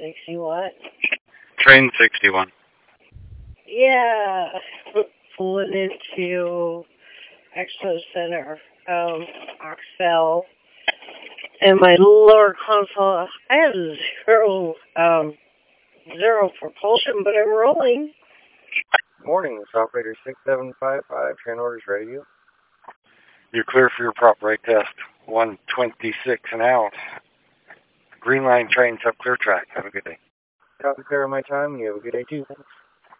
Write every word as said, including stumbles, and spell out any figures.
sixty what? Train sixty-one. Yeah, pulling into Expo Center, um, Oxfell, and my lower console, I have zero, um, zero propulsion, but I'm rolling. Morning, this operator six seven five five, train orders ready to you. You're clear for your prop brake test. one twenty-six and out. Green Line trains up clear track. Have a good day. Copy, clear on my time. You have a good day too. Thanks.